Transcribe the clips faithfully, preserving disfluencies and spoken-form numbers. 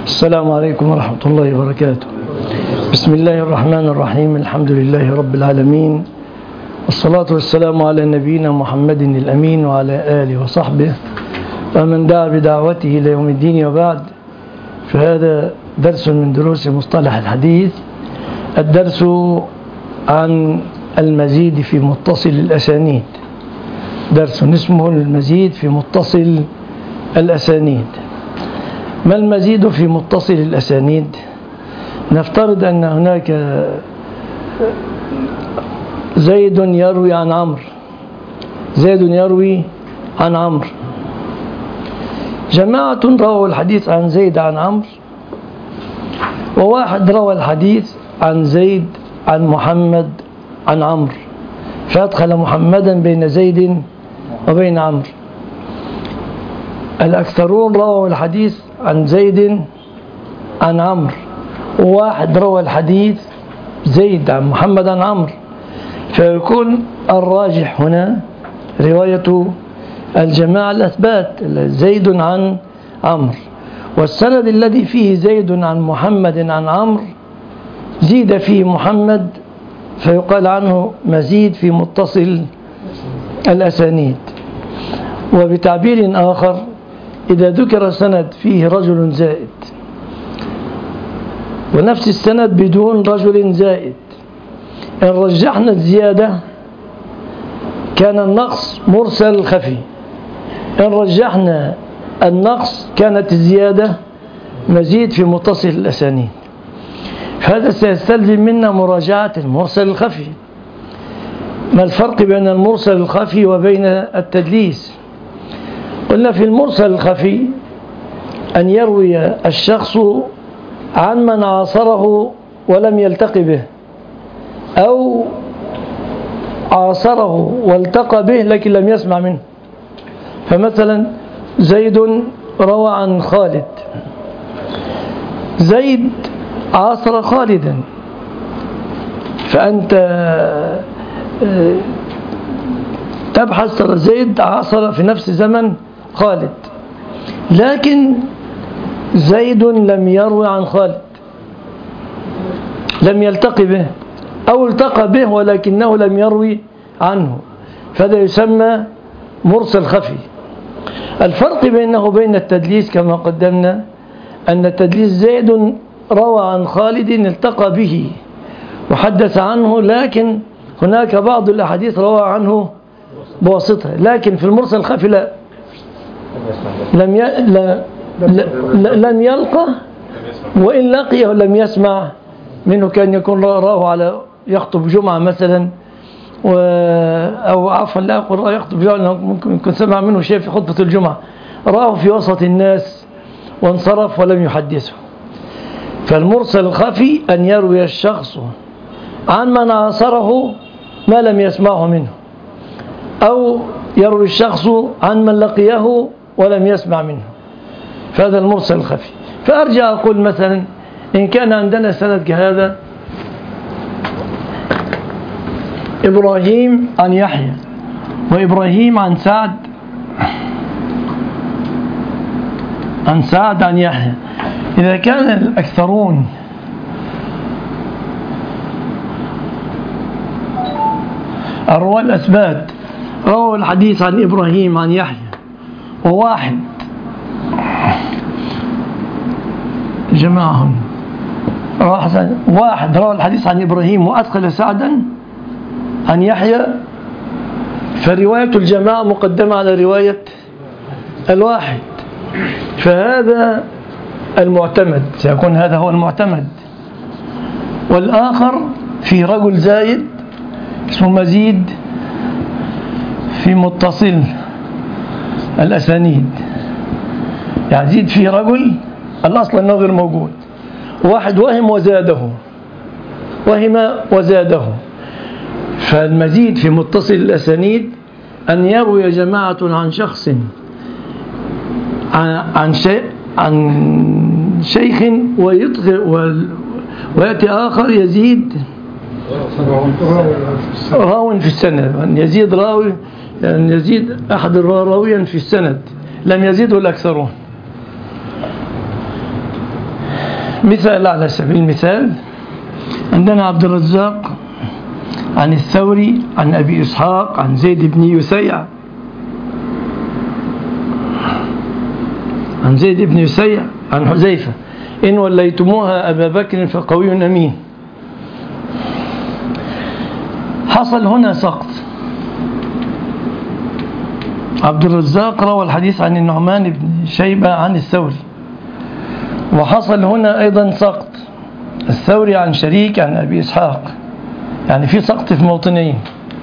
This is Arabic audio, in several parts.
السلام عليكم ورحمة الله وبركاته. بسم الله الرحمن الرحيم. الحمد لله رب العالمين، والصلاة والسلام على نبينا محمد الأمين وعلى آله وصحبه ومن دعا بدعوته إلى يوم الدين. وبعد، فهذا درس من دروس مصطلح الحديث، الدرس عن المزيد في متصل الأسانيد. درس اسمه المزيد في متصل الأسانيد. ما المزيد في متصل الأسانيد؟ نفترض أن هناك زيد يروي عن عمرو، زيد يروي عن عمرو، جماعة رووا الحديث عن زيد عن عمرو، وواحد روى الحديث عن زيد عن محمد عن عمرو، فأدخل محمدا بين زيد وبين عمرو. الأكثرون رووا الحديث عن زيد عن عمرو، وواحد روى الحديث زيد عن محمد عن عمرو، فيكون الراجح هنا رواية الجماعة الأثبات، زيد عن عمرو. والسند الذي فيه زيد عن محمد عن عمرو زيد فيه محمد، فيقال عنه مزيد في متصل الأسانيد. وبتعبير آخر، إذا ذكر سند فيه رجل زائد ونفس السند بدون رجل زائد، إن رجحنا الزيادة كان النقص مرسل خفي، إن رجحنا النقص كانت الزيادة مزيد في متصل الأسانيد. هذا سيستلزم منا مراجعة المرسل الخفي. ما الفرق بين المرسل الخفي وبين التدليس؟ قلنا في المرسل الخفي أن يروي الشخص عن من عاصره ولم يلتقي به، أو عاصره والتقى به لكن لم يسمع منه. فمثلا زيد روى عن خالد، زيد عاصر خالدا، فأنت تبحث ترى زيد عاصر في نفس زمن خالد، لكن زيد لم يروي عن خالد، لم يلتقي به، أو التقى به ولكنه لم يروي عنه، فهذا يسمى مرسل خفي. الفرق بينه وبين التدليس كما قدمنا أن التدليس زيد روى عن خالد التقى به وحدث عنه، لكن هناك بعض الأحاديث روى عنه بواسطة، لكن في المرسل الخفي لا، لم ي... لا... لا... لم يلقى، وإن لقيه لم يسمع منه. كان يكون راه على يخطب جمعة مثلا، و... أو عفوا لا أقول راه يخطب جمعة، ممكن يكون سمع منه شيء في خطبة الجمعة، راه في وسط الناس وانصرف ولم يحدثه. فالمرسل الخفي أن يروي الشخص عن من عاصره ما لم يسمعه منه، أو يروي الشخص عن من لقيه ولم يسمع منه، فهذا المرسل الخفي. فأرجع أقول مثلا إن كان عندنا سند كهذا، إبراهيم عن يحيى، وإبراهيم عن سعد عن سعد عن يحيى، إذا كان الأكثرون الرواة الأثبات رووا الحديث عن إبراهيم عن يحيى، وواحد جماعهم واحد روى الحديث عن إبراهيم وأدخل سعدا عن يحيى، فرواية الجماعة مقدمة على رواية الواحد، فهذا المعتمد، سيكون هذا هو المعتمد. والآخر في رجل زايد اسمه مزيد في متصل الأسانيد، يعني زيد في رجل الأصل أنه غير موجود، واحد وهم وزاده، وهم وزاده. فالمزيد في متصل الأسانيد أن يروي جماعة عن شخص عن شيء عن شيخ ويدخل، ويأتي آخر يزيد راو في السند، أن يزيد راوي، أن يزيد أحد راويا في السند، لم يزيده الأكثرون. مثال على سبيل المثال، عندنا عبد الرزاق عن الثوري عن أبي إسحاق عن زيد بن يسيع عن زيد بن يسيع عن حذيفة: إن وليتموها أبا بكر فقوي أمين. حصل هنا سقط. عبد الرزاق روى الحديث عن النعمان بن شيبة عن الثوري، وحصل هنا أيضا سقط، الثوري عن شريك عن أبي إسحاق، يعني في سقط في موطنين.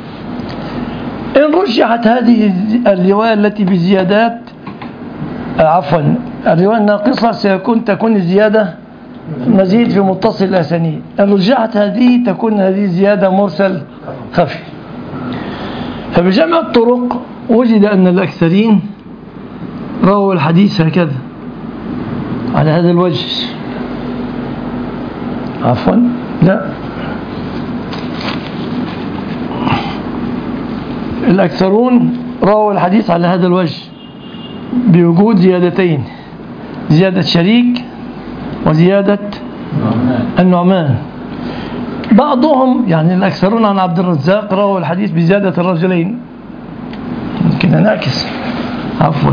إن رجحت هذه الرواية التي بزيادات، عفوا الرواية الناقصة سيكون تكون الزيادة مزيد في متصل الأسانيد. إن رجحت هذه تكون هذه زيادة مرسل خفي. فبجمع الطرق وجد أن الأكثرين رووا الحديث هكذا على هذا الوجه. عفوا لا، الأكثرون رووا الحديث على هذا الوجه بوجود زيادتين: زيادة شريك وزيادة النعمان. بعضهم يعني الأكثرون عن عبد الرزاق رووا الحديث بزيادة الرجلين. يمكن نعكس، عفوا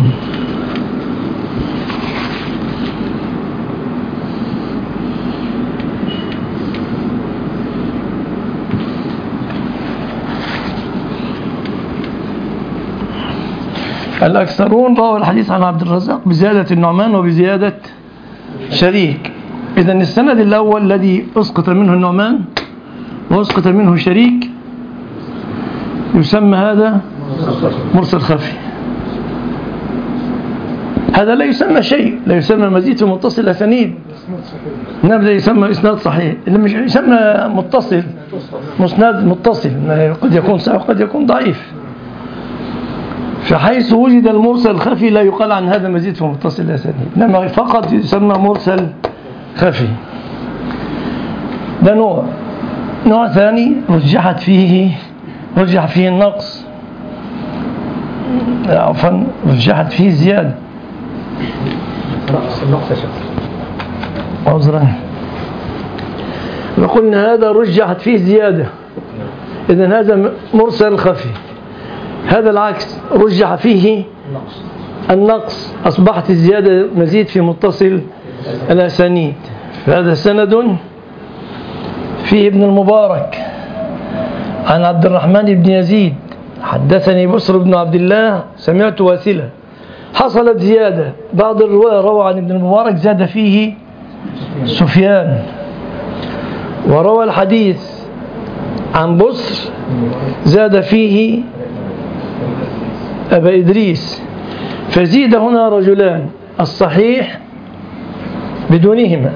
الأكثرون رووا الحديث عن عبد الرزاق بزيادة النعمان وبزيادة شريك. إذن السند الأول الذي أسقط منه النعمان وأسقط منه شريك يسمى هذا مرسل خفي. هذا لا يسمى شيء، لا يسمى مزيد في متصل الأسانيد، إنما لا يسمى إسناد صحيح، اللي مش يسمى متصل، مسند متصل، قد يكون صحيح وقد يكون ضعيف. فحيث وجد المرسل الخفي لا يقال عن هذا مزيد في متصل الأسانيد، إنما فقط يسمى مرسل خفي. ده نوع. نوع ثاني رجحت فيه رجح فيه النقص، عفوا رجحت فيه زيادة. عذرا، وقلنا هذا رجحت فيه زيادة، إذن هذا مرسل خفي. هذا العكس، رجح فيه النقص، أصبحت الزيادة مزيد في متصل الأسانيد. فهذا سند فيه ابن المبارك عن عبد الرحمن بن يزيد: حدثني بصر بن عبد الله سمعت واثلة. حصلت زيادة، بعض الرواة روى عن ابن المبارك زاد فيه سفيان، وروى الحديث عن بصر زاد فيه أبا إدريس. فزيد هنا رجلان، الصحيح بدونهما،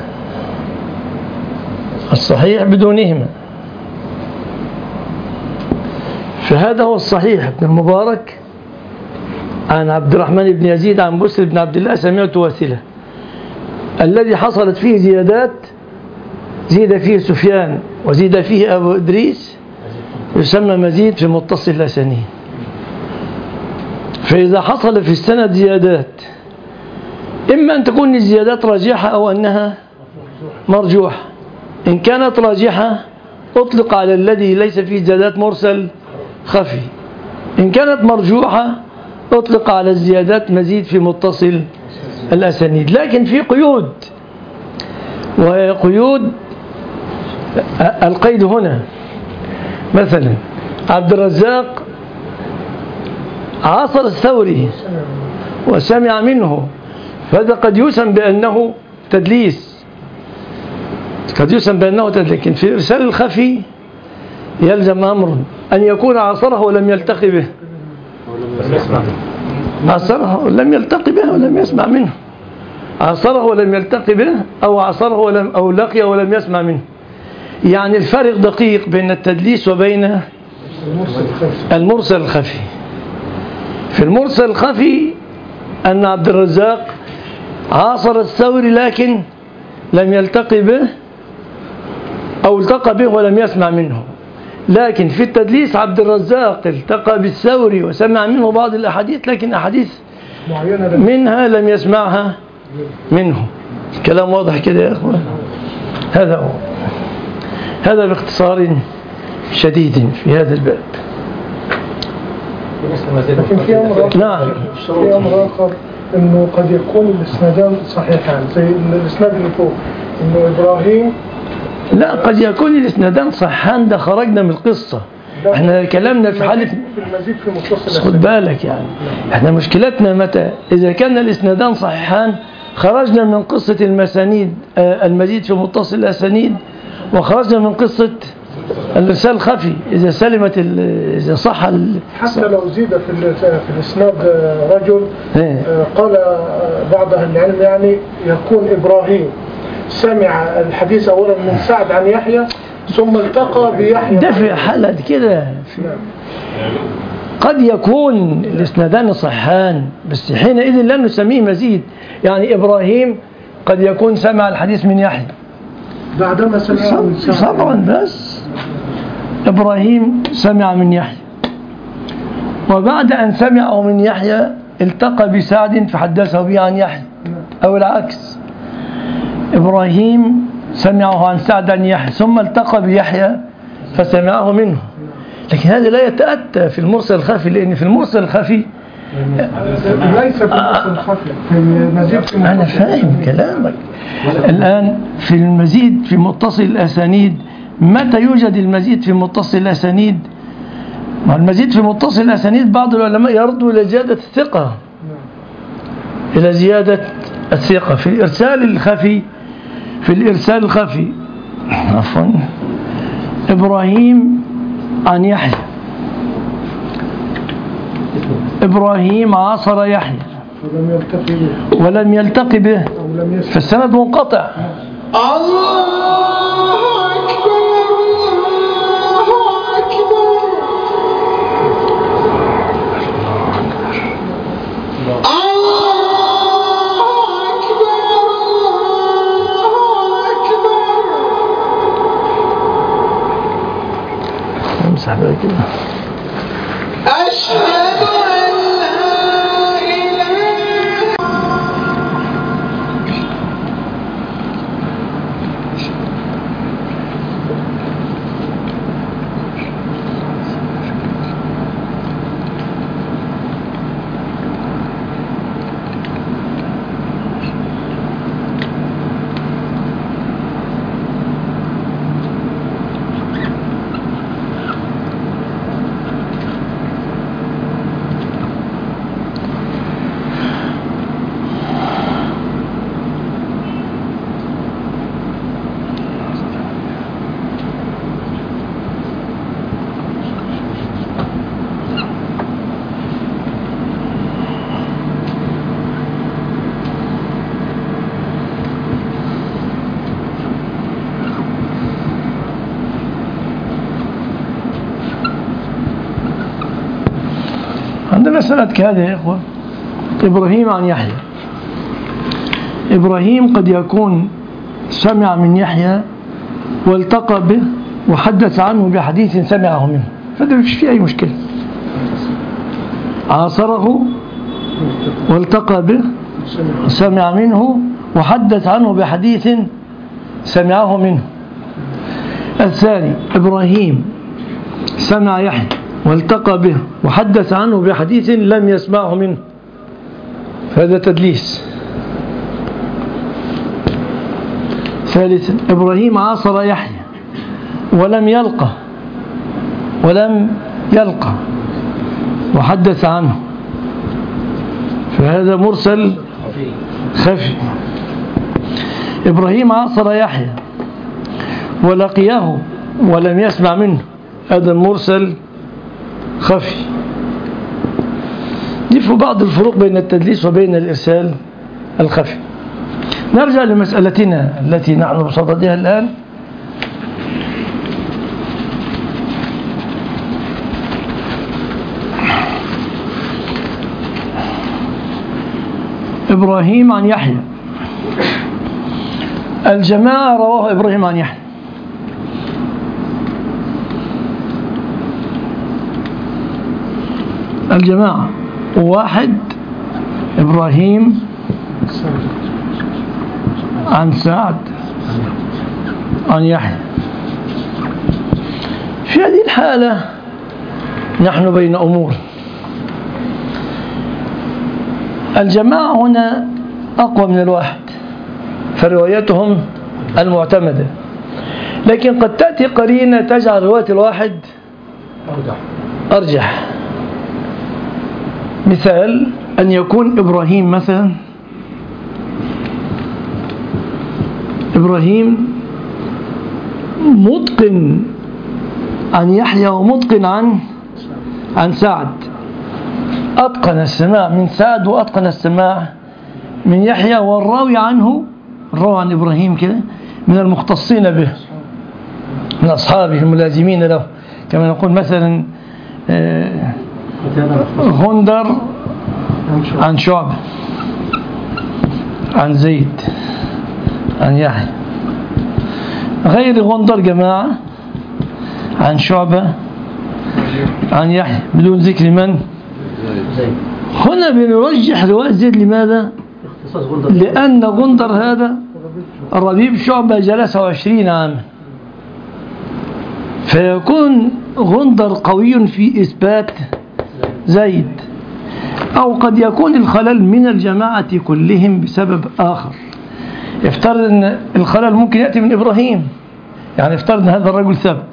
الصحيح بدونهما. فهذا هو الصحيح. ابن المبارك عن عبد الرحمن بن يزيد عن بسر بن عبد الله سمعت واثلة. الذي حصلت فيه زيادات، زيد فيه سفيان وزيد فيه أبو إدريس، يسمى مزيد في متصل الأسانيد. فإذا حصل في السند زيادات، إما أن تكون الزيادات راجحة أو أنها مرجوحة. إن كانت راجحة أطلق على الذي ليس فيه زيادات مرسل خفي. إن كانت مرجوحة أطلق على الزيادات مزيد في متصل الأسانيد. لكن في قيود، وهي قيود القيد هنا. مثلا عبد الرزاق عاصر الثوري وسمع منه، فهذا قد يسمى بأنه تدليس، قد يسمى بأنه تدليس. لكن في إرسال الخفي يلزم أمر أن يكون عاصره ولم يلتقي به، عاصره ولم يلتقي به ولم يسمع منه، عاصره ولم يلتقي به أو عاصره ولم أو لقي ولم يسمع منه. يعني الفرق دقيق بين التدليس وبين المرسل الخفي. في المرسل الخفي أن عبد الرزاق عاصر الثوري لكن لم يلتقي به أو التقى به ولم يسمع منه. لكن في التدليس عبد الرزاق التقى بالثوري وسمع منه بعض الأحاديث، لكن أحاديث منها لم يسمعها منه. كلام واضح كده يا أخوان؟ هذا هو. هذا باختصار شديد في هذا الباب. لكن في أمر آخر. نعم. في أمر آخر إنه قد يكون الإسنادان صحيحان زي الإسناد اللي فوق إنه إبراهيم. لا، قد يكون الإسنادان صحيحان، ده خرجنا من القصة. احنا كلامنا في حالة في المزيد في متصل. خد بالك يعني احنا مشكلتنا متى إذا كان الإسنادان صحيحان خرجنا من قصة المسانيد المزيد في متصل الأسانيد، وخرجنا من قصة الإرسال الخفي إذا سلمت إذا صح حتى لو زيد في في الإسناد رجل قال بعض أهل العلم يعني يكون إبراهيم سمع الحديث أولا من سعد عن يحيى ثم التقى بيحيى. ده في حالة كده قد يكون الإسنادان صحيحان، بس حينئذ لا نسميه مزيد. يعني إبراهيم قد يكون سمع الحديث من يحيى بعدما سمع من سعد. طبعا بس إبراهيم سمع من يحيى، وبعد أن سمعه من يحيى التقى بسعد فحدثه به عن يحيى، أو العكس، إبراهيم سمعه عن سعد عن يحيى ثم التقى بيحيى فسمعه منه. لكن هذا لا يتأتى في المرسل الخفي، لأن في المرسل الخفي ليس في المرسل الخفي في المزيد في أنا فاهم كلامك. الآن في المزيد في متصل الأسانيد، متى يوجد المزيد في متصل الأسانيد؟ المزيد في متصل الأسانيد بعض العلماء يردوا إلى زيادة الثقة، إلى زيادة الثقة. في الإرسال الخفي في الإرسال الخفي عفوا إبراهيم عن يحيى، إبراهيم عاصر يحيى ولم يلتقي به ولم يلتقي به فالسند منقطع. الله أكبر الله أكبر امسح بقى كده. أشهد أن لا إله. عندنا سند كهذا يا إخوة. إبراهيم عن يحيى، إبراهيم قد يكون سمع من يحيى والتقى به وحدث عنه بحديث سمعه منه، فده مش فيه أي مشكلة. عاصره والتقى به سمع منه وحدث عنه بحديث سمعه منه. الثاني إبراهيم سمع يحيى والتقى به وحدث عنه بحديث لم يسمعه منه، فهذا تدليس. ثالثا إبراهيم عاصر يحيى ولم يلقى ولم يلقى وحدث عنه، فهذا مرسل خفي. إبراهيم عاصر يحيى ولقيه ولم يسمع منه، هذا المرسل خفي. نفهم بعض الفروق بين التدليس وبين الإرسال الخفي. نرجع لمسألتنا التي نحن بصددها الآن. إبراهيم عن يحيى، الجماعة رواه إبراهيم عن يحيى، الجماعة واحد إبراهيم عن سعد عن يحيى. في هذه الحالة نحن بين أمور. الجماعة هنا أقوى من الواحد فروايتهم المعتمدة، لكن قد تأتي قرينة تجعل رواية الواحد أرجح. مثال أن يكون إبراهيم مثلا إبراهيم متقن عن يحيى ومتقن عن عن سعد، أتقن السماع من سعد وأتقن السماع من يحيى، والراوي عنه الراوي عن إبراهيم كده من المختصين به من أصحابه الملازمين له، كما نقول مثلا غندر عن شعبة عن زيد عن يحيى، غير غندر جماعة عن شعبة عن يحيى بدون ذكر من. هنا بنرجح رواية زيد. لماذا؟ لأن غندر هذا الربيب شعبة جلسه عشرين عاما، فيكون غندر قوي في إثبات زيد. أو قد يكون الخلل من الجماعة كلهم بسبب آخر. افترض أن الخلل ممكن يأتي من إبراهيم، يعني افترض أن هذا الرجل ثبت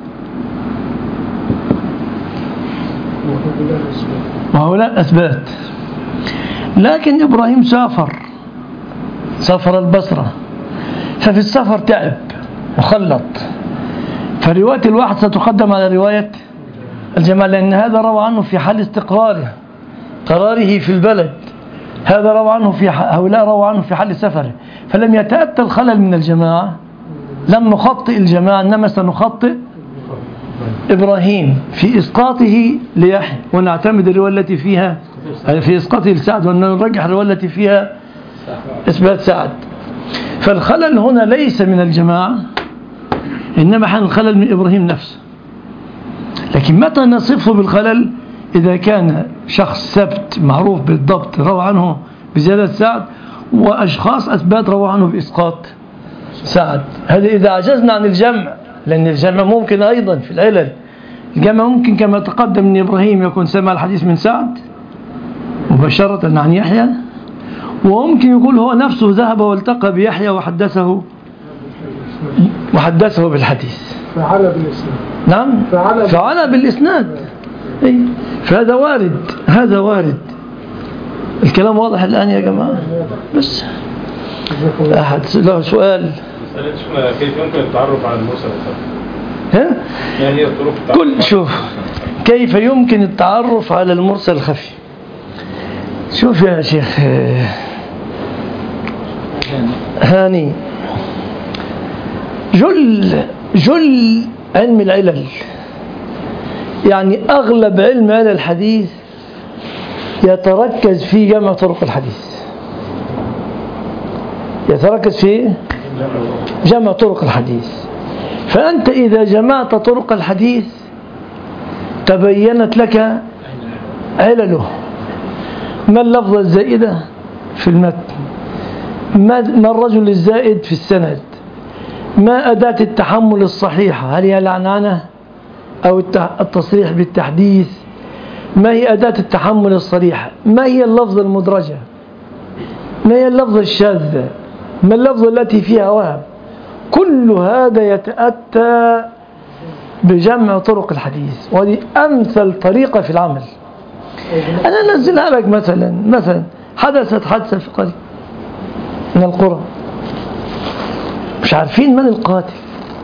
وهؤلاء أثبات، لكن إبراهيم سافر سافر البصرة، ففي السفر تعب وخلط، فرواية الواحد ستقدم على رواية الجماعة، لأن هذا روى عنه في حال استقراره قراره في البلد، هذا روى عنه في هؤلاء روى عنه في حال سفره، فلم يتأتى الخلل من الجماعة، لم نخطئ الجماعة، إنما سنخطئ إبراهيم في إسقاطه ليحيى، ونعتمد الرواية التي فيها في إسقاطه لسعد، ونرجح الرواية التي فيها إثبات سعد. فالخلل هنا ليس من الجماعة، إنما حان الخلل من إبراهيم نفسه. لكن متى نصفه بالخلل؟ إذا كان شخص ثبت معروف بالضبط روى عنه بزيادة سعد، وأشخاص أثبات روى عنه بإسقاط سعد. هذا إذا عجزنا عن الجمع، لأن الجمع ممكن أيضا في العلل. الجمع ممكن كما تقدم أن إبراهيم يكون سمع الحديث من سعد مباشرة عن يحيى، وممكن يقول هو نفسه ذهب والتقى بيحيى وحدثه وحدثه بالحديث فعلى بالإسناد. نعم فعلى, فعلى بالإسناد. أي فهذا وارد، هذا وارد. الكلام واضح الآن يا جماعة؟ بس أحد له سؤال؟ كيف يمكن التعرف على المرسل الخفي؟ ها؟ يعني هي الطرق كل شوف كيف يمكن التعرف على المرسل الخفي. شوف يا شيخ هاني، جل جل علم العلل، يعني أغلب علم علل الحديث يتركز في جمع طرق الحديث، يتركز في جمع طرق الحديث. فأنت إذا جمعت طرق الحديث تبينت لك علله، ما اللفظة الزائدة في المتن، ما الرجل الزائد في السند، ما أداة التحمل الصحيحة، هل هي العنعنة أو التصريح بالتحديث، ما هي أداة التحمل الصريحة، ما هي اللفظة المدرجة، ما هي اللفظة الشاذة، ما اللفظة التي فيها وهم. كل هذا يتأتى بجمع طرق الحديث، وهذه أمثل طريقة في العمل. أنا أنزلها لك مثلا مثلا حدثت حادثة في قرية من القرى، مش عارفين من القاتل،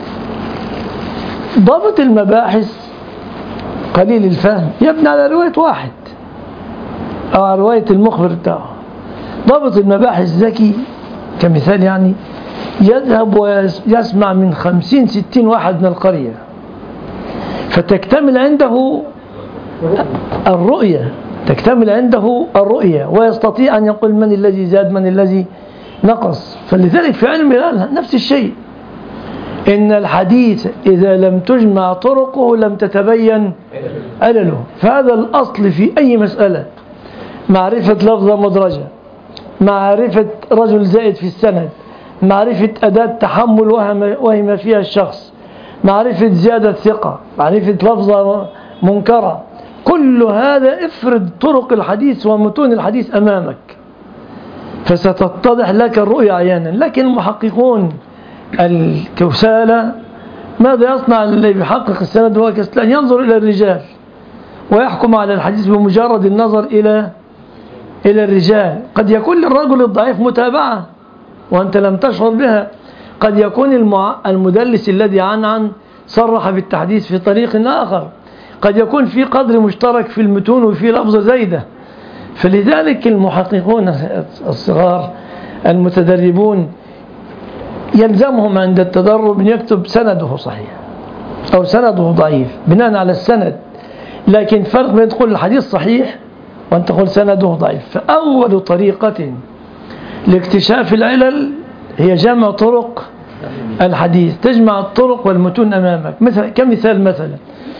ضابط المباحث قليل الفهم يبني على رواية واحد أو على رواية المخبر بتاعه. ضابط المباحث ذكي كمثال، يعني يذهب ويسمع من خمسين ستين واحد من القرية، فتكتمل عنده الرؤية تكتمل عنده الرؤية ويستطيع أن يقول من الذي زاد من الذي نقص. فلذلك في علم العلل نفس الشيء، إن الحديث إذا لم تجمع طرقه لم تتبين علله. فهذا الأصل في أي مسألة، معرفة لفظة مدرجة، معرفة رجل زائد في السند، معرفة أداة تحمل وهم, وهم فيها الشخص، معرفة زيادة ثقة، معرفة لفظة منكرة، كل هذا افرد طرق الحديث ومتون الحديث أمامك فستتضح لك الرؤية عيانا. لكن المحققون الكسالى ماذا يصنع اللي بيحقق السند هو كسلان؟ ينظر إلى الرجال ويحكم على الحديث بمجرد النظر إلى إلى الرجال. قد يكون للرجل الضعيف متابعة وأنت لم تشعر بها، قد يكون المع... المدلس الذي عنعن صرح بالتحديث في طريق آخر، قد يكون في قدر مشترك في المتون وفي لفظة زايدة. فلذلك المحققون الصغار المتدربون يلزمهم عند التدرب أن يكتب سنده صحيح أو سنده ضعيف بناء على السند، لكن فرق بين تقول الحديث صحيح وأن تقول سنده ضعيف. فأول طريقة لاكتشاف العلل هي جمع طرق الحديث، تجمع الطرق والمتون أمامك. مثل كمثال مثلا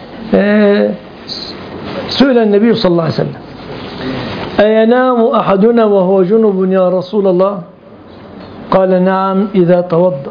سئل النبي صلى الله عليه وسلم أينام أحدنا وهو جنب يا رسول الله؟ قال نعم إذا توضأ.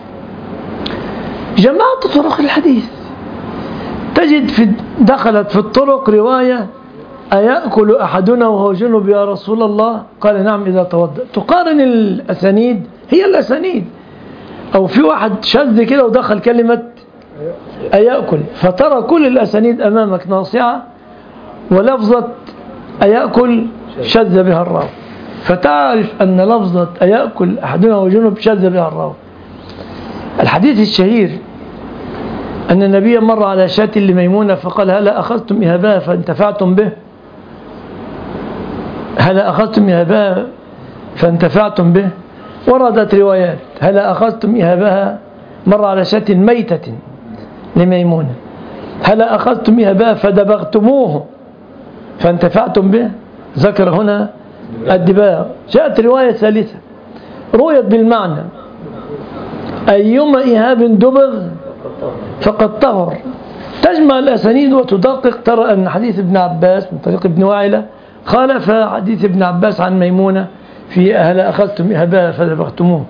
جمعت طرق الحديث تجد في دخلت في الطرق رواية أيأكل أحدنا وهو جنب يا رسول الله؟ قال نعم إذا توضأ. تقارن الأسانيد، هي الأسانيد، أو في واحد شذ كده ودخل كلمة أيأكل، فترى كل الأسانيد أمامك ناصعة ولفظة أيأكل شذ بها الراوي، فتعرف أن لفظة أيأكل أحدنا وهو جنب شذ بها الراوي. الحديث الشهير أن النبي مر على شاة لميمونة فقال هلا أخذتم إهابها فانتفعتم به؟ هلا أخذتم إهابها فانتفعتم به؟ وردت روايات هلا أخذتم إهابها، مر على شاة ميتة لميمونة، هلا أخذتم إهابها فدبغتموه فانتفعتم به؟ ذكر هنا الدباغ. جاءت رواية ثالثة رويت بالمعنى أيما إهاب دبغ فقد طهر. تجمع الأسانيد وتدقق ترى أن حديث ابن عباس من طريق ابن واعلة خالف حديث ابن عباس عن ميمونة في هلا أخذتم إهابها فدبغتموه.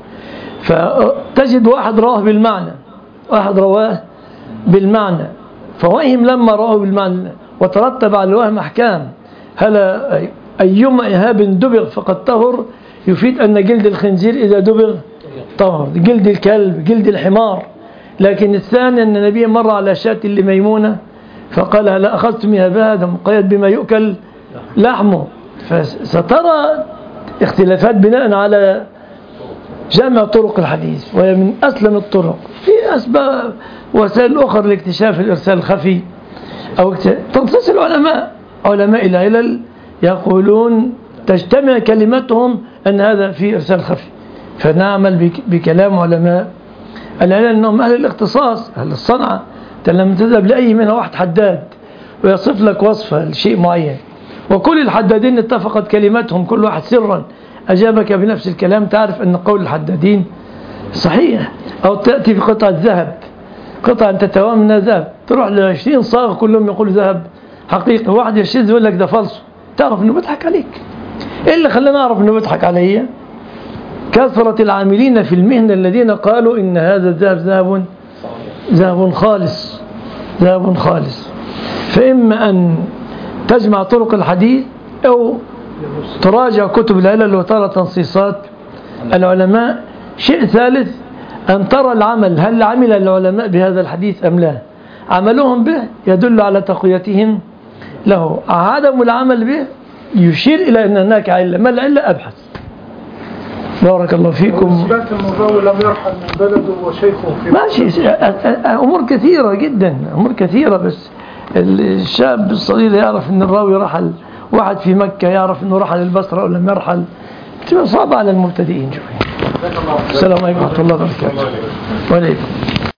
فتجد واحد رواه بالمعنى واحد رواه بالمعنى، فوهم لما رواه بالمعنى وترتب على الوهم أحكام. هلا أيما إهاب دبغ فقد طهر يفيد أن جلد الخنزير إذا دبغ طهر، جلد الكلب، جلد الحمار. لكن الثاني أن النبي مر على شاة لميمونة فقال هلا أخذتم إهابها، هذا مقيد بما يؤكل لحمه. فسترى اختلافات بناء على جمع طرق الحديث، وهي من أسلم الطرق. في أسباب وسائل أخرى لاكتشاف الإرسال الخفي أو تنتصر العلماء علماء العلل يقولون تجتمع كلمتهم أن هذا في إرسال خفي، فنعمل بكلام علماء العلل أنهم أهل الاختصاص أهل الصنعة. لما تذهب لأي منها واحد حداد ويصف لك وصفة لشيء معين وكل الحدادين اتفقت كلمتهم كل واحد سرا أجابك بنفس الكلام، تعرف أن قول الحدادين صحيح. أو تأتي في قطعة ذهب، قطعة تتوام منها ذهب، تروح لعشرين صاغ كلهم يقول ذهب حقيقي، واحد يشذ يقول لك ده فالصو، تعرف أنه بيضحك عليك. إيه اللي خلينا نعرف أنه بيضحك علي؟ كثرة العاملين في المهنة الذين قالوا إن هذا الذهب ذهب ذهب خالص ذهب خالص. فإما أن تجمع طرق الحديث أو تراجع كتب العلل وترى تنصيصات العلماء. شيء ثالث أن ترى العمل، هل عمل العلماء بهذا الحديث أم لا؟ عملهم به يدل على تقويتهم له، عدم العمل به يشير إلى أن هناك علة. ما العلة؟ أبحث. بارك الله فيكم. إثبات أن الراوي لم يرحل من بلده وشيخه في ماشي، أمور كثيرة جدا، أمور كثيرة. بس الشاب الصغير يعرف أن الراوي رحل، واحد في مكة يعرف أنه رحل البصرة أو لم يرحل، تبقى صعبة على المبتدئين. السلام عليكم ورحمة الله وبركاته. وعليكم.